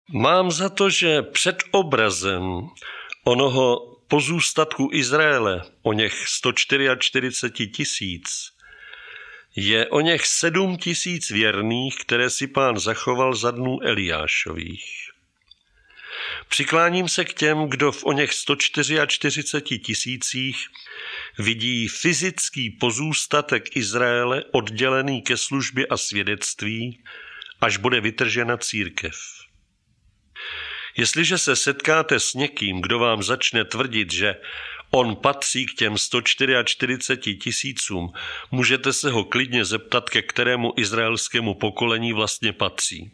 Mám za to, že před obrazem onoho pozůstatku Izraele, o něch 144 000, je o něch 7 000 věrných, které si Pán zachoval za dnů Eliášových. Přikláním se k těm, kdo v o něch 144 000 vidí fyzický pozůstatek Izraele oddělený ke službě a svědectví, až bude vytržena církev. Jestliže se setkáte s někým, kdo vám začne tvrdit, že on patří k těm 144 000, můžete se ho klidně zeptat, ke kterému izraelskému pokolení vlastně patří.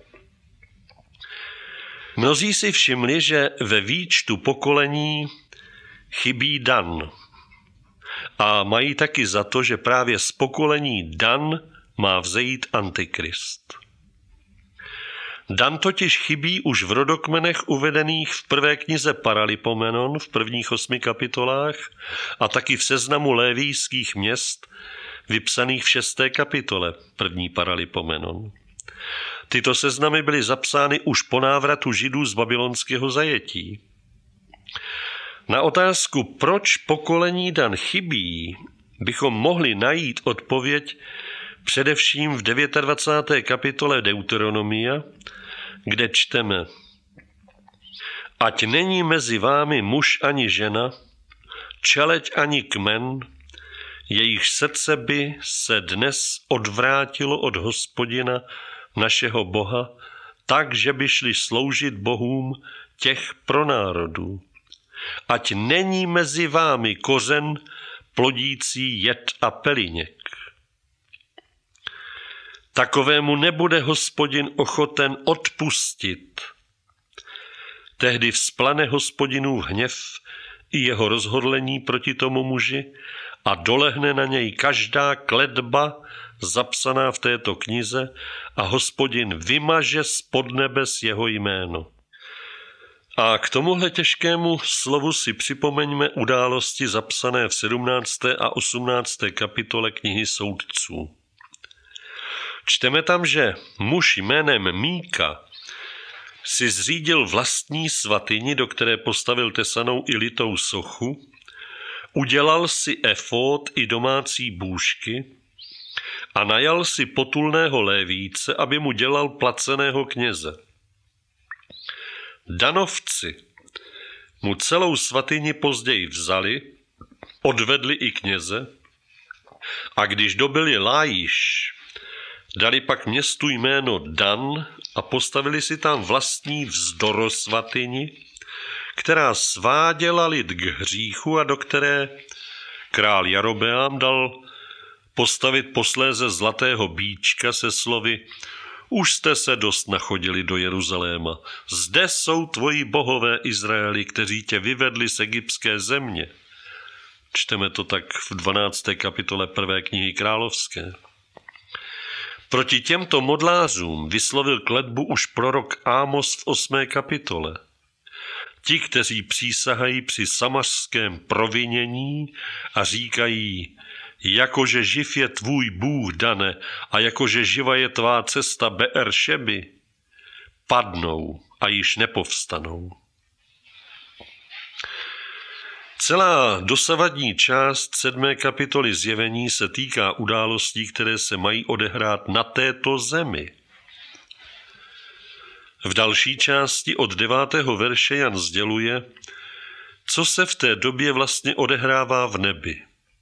Mnozí si všimli, že ve výčtu pokolení chybí Dan. A mají taky za to, že právě z pokolení Dan má vzejít Antikrist. Dan totiž chybí už v rodokmenech uvedených v prvé knize Paralipomenon v prvních 8 kapitolách a taky v seznamu lévijských měst vypsaných v 6. kapitole první Paralipomenon. Tyto seznamy byly zapsány už po návratu Židů z babylonského zajetí. Na otázku, proč pokolení Dan chybí, bychom mohli najít odpověď především v 29. kapitole Deuteronomia, kde čteme: Ať není mezi vámi muž ani žena, čeleď ani kmen, jejich srdce by se dnes odvrátilo od Hospodina, našeho Boha, tak, že by šli sloužit bohům těch pronárodů. Ať není mezi vámi kořen plodící jed a peliněk. Takovému nebude Hospodin ochoten odpustit. Tehdy vzplane Hospodinův hněv i jeho rozhodlení proti tomu muži a dolehne na něj každá kletba zapsaná v této knize a Hospodin vymaže spod nebes jeho jméno. A k tomuhle těžkému slovu si připomeňme události zapsané v 17. a 18. kapitole knihy Soudců. Čteme tam, že muž jménem Míka si zřídil vlastní svatyni, do které postavil tesanou i litou sochu, udělal si efód i domácí bůžky a najal si potulného lévíce, aby mu dělal placeného kněze. Danovci mu celou svatyni později vzali, odvedli i kněze a když dobyli Lájiš, dali pak městu jméno Dan a postavili si tam vlastní vzdorosvatyni, která sváděla lid k hříchu a do které král Jarobeám dal postavit posléze zlatého býčka se slovy: Už jste se dost nachodili do Jeruzaléma. Zde jsou tvoji bohové Izraeli, kteří tě vyvedli z egyptské země. Čteme to tak v 12. kapitole 1. knihy Královské. Proti těmto modlářům vyslovil kletbu už prorok Ámos v 8. kapitole. Ti, kteří přísahají při samařském provinění a říkají: Jakože živ je tvůj Bůh, Dane, a jakože živa je tvá cesta Beer-šeby, padnou a již nepovstanou. Celá dosavadní část 7. kapitoly Zjevení se týká událostí, které se mají odehrát na této zemi. V další části od 9. verše Jan sděluje, co se v té době vlastně odehrává v nebi.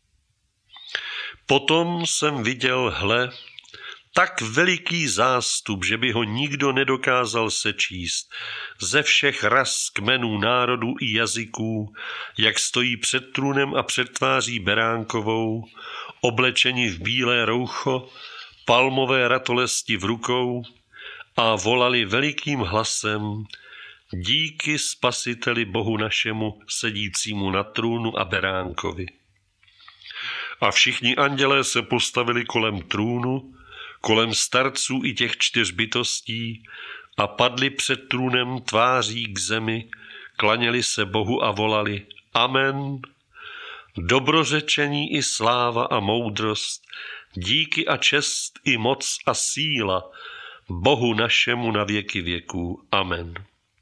Potom jsem viděl, hle, tak veliký zástup, že by ho nikdo nedokázal sečíst, ze všech ras, kmenů, národů i jazyků, jak stojí před trůnem a před tváří beránkovou, oblečeni v bílé roucho, palmové ratolesti v rukou a volali velikým hlasem: Díky Spasiteli Bohu našemu, sedícímu na trůnu a beránkovi. A všichni andělé se postavili kolem trůnu, kolem starců i těch 4 bytostí a padli před trůnem tváří k zemi, klaněli se Bohu a volali: Amen. Dobrořečení i sláva a moudrost, díky a čest i moc a síla Bohu našemu na věky věků. Amen.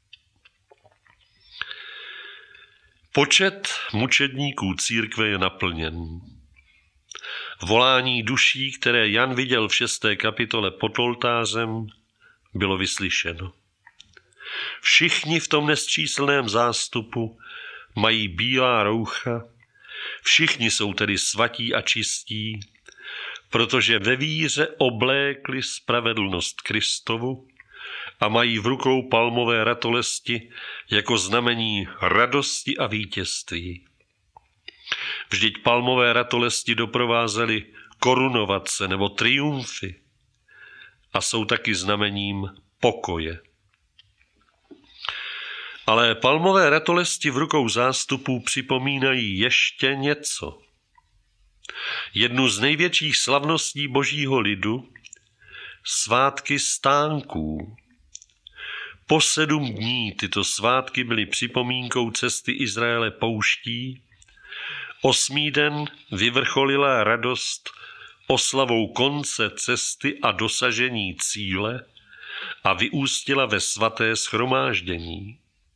Počet mučedníků církve je naplněn. Volání duší, které Jan viděl v 6. kapitole pod oltářem, bylo vyslyšeno. Všichni v tom nesčíslném zástupu mají bílá roucha, všichni jsou tedy svatí a čistí, protože ve víře oblékli spravedlnost Kristovu a mají v rukou palmové ratolesti jako znamení radosti a vítězství. Vždyť palmové ratolesti doprovázely korunovace nebo triumfy a jsou taky znamením pokoje. Ale palmové ratolesti v rukou zástupů připomínají ještě něco. Jednu z největších slavností božího lidu, svátky stánků. Po 7 dní tyto svátky byly připomínkou cesty Izraele pouští. 8. den vyvrcholila radost oslavou konce cesty a dosažení cíle a vyústila ve svaté shromáždění.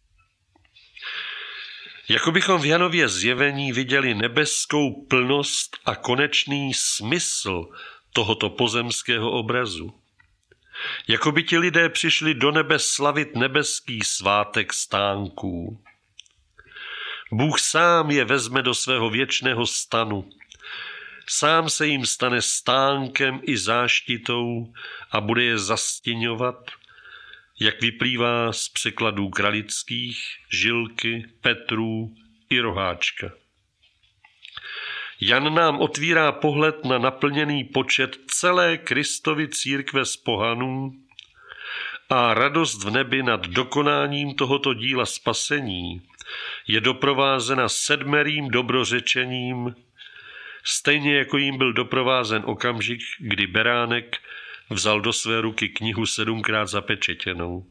Jako bychom v Janově zjevení viděli nebeskou plnost a konečný smysl tohoto pozemského obrazu. Jako by ti lidé přišli do nebe slavit nebeský svátek stánků. Bůh sám je vezme do svého věčného stanu. Sám se jim stane stánkem i záštitou a bude je zastěňovat, jak vyplývá z překladů Kralických, Žilky, Petrů i Roháčka. Jan nám otvírá pohled na naplněný počet celé Kristovy církve z pohanů a radost v nebi nad dokonáním tohoto díla spasení je doprovázena 7. dobrořečením, stejně jako jim byl doprovázen okamžik, kdy beránek vzal do své ruky knihu 7krát zapečetěnou.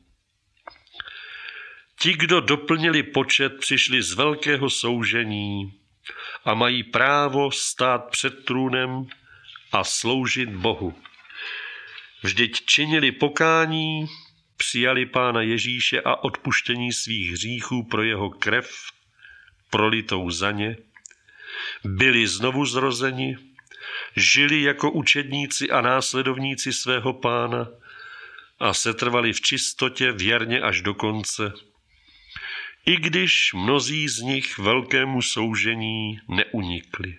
Ti, kdo doplnili počet, přišli z velkého soužení a mají právo stát před trůnem a sloužit Bohu. Vždyť činili pokání, přijali Pána Ježíše a odpuštění svých hříchů pro jeho krev, prolitou za ně, byli znovu zrozeni, žili jako učedníci a následovníci svého Pána a setrvali v čistotě věrně až do konce, i když mnozí z nich velkému soužení neunikli.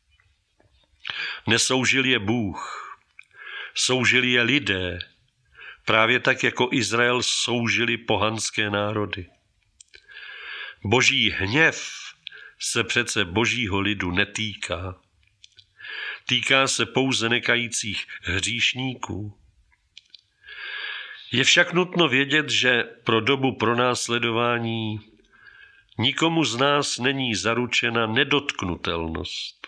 Nesoužil je Bůh, soužili je lidé, právě tak jako Izrael soužili pohanské národy. Boží hněv se přece božího lidu netýká. Týká se pouze nekajících hříšníků. Je však nutno vědět, že pro dobu pronásledování nikomu z nás není zaručena nedotknutelnost.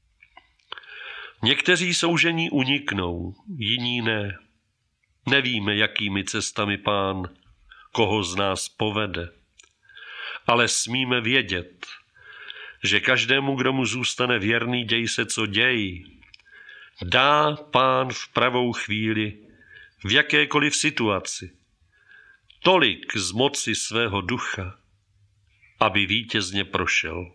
Někteří soužení uniknou, jiní ne. Nevíme, jakými cestami Pán koho z nás povede, ale smíme vědět, že každému, kdo mu zůstane věrný, děj se co děj, dá Pán v pravou chvíli, v jakékoliv situaci, tolik z moci svého ducha, aby vítězně prošel.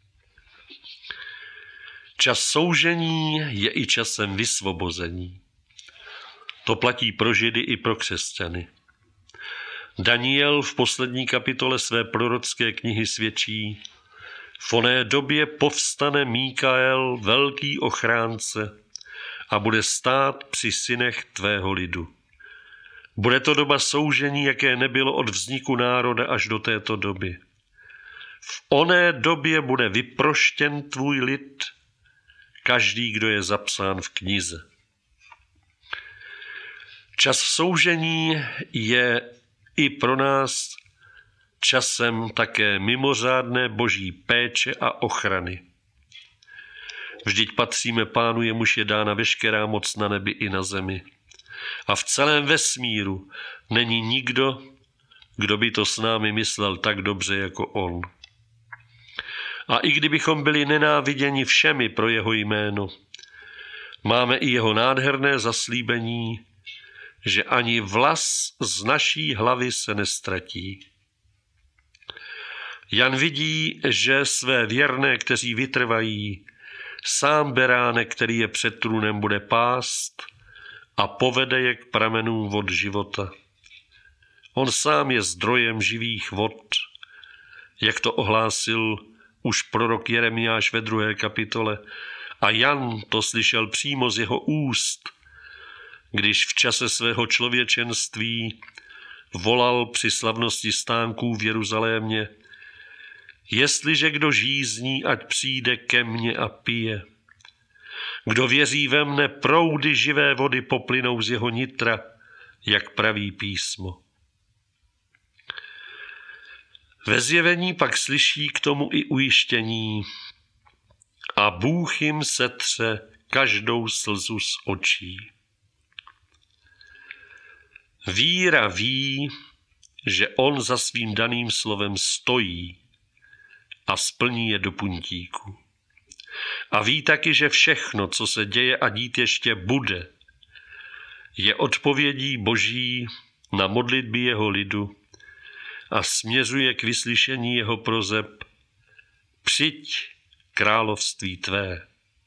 Čas soužení je i časem vysvobození. To platí pro Židy i pro křesťany. Daniel v poslední kapitole své prorocké knihy svědčí: v oné době povstane Míkael, velký ochránce, a bude stát při synech tvého lidu. Bude to doba soužení, jaké nebylo od vzniku národa až do této doby. V oné době bude vyproštěn tvůj lid, každý, kdo je zapsán v knize. Čas soužení je i pro nás časem také mimořádné boží péče a ochrany. Vždyť patříme Pánu, jemuž je dána veškerá moc na nebi i na zemi. A v celém vesmíru není nikdo, kdo by to s námi myslel tak dobře jako on. A i kdybychom byli nenáviděni všemi pro jeho jméno, máme i jeho nádherné zaslíbení, že ani vlas z naší hlavy se nestratí. Jan vidí, že své věrné, kteří vytrvají, sám beránek, který je před trůnem, bude pást a povede je k pramenům vod života. On sám je zdrojem živých vod, jak to ohlásil už prorok Jeremiáš ve 2. kapitole. A Jan to slyšel přímo z jeho úst, když v čase svého člověčenství volal při slavnosti stánků v Jeruzalémě: jestliže kdo žízní, ať přijde ke mně a pije. Kdo věří ve mne, proudy živé vody poplynou z jeho nitra, jak praví písmo. Ve zjevení pak slyší k tomu i ujištění: a Bůh jim setře každou slzu z očí. Víra ví, že on za svým daným slovem stojí a splní je do puntíku. A ví taky, že všechno, co se děje a dít ještě bude, je odpovědí Boží na modlitby jeho lidu a směřuje k vyslyšení jeho prozeb: přijď království tvé.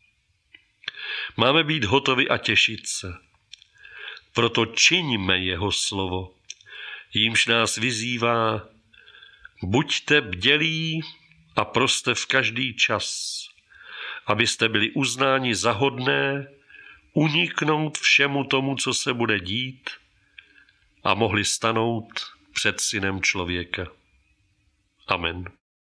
Máme být hotovi a těšit se. Proto čiňme jeho slovo, jímž nás vyzývá: buďte bdělí a proste v každý čas, abyste byli uznáni za hodné uniknout všemu tomu, co se bude dít, a mohli stanout před Synem člověka. Amen.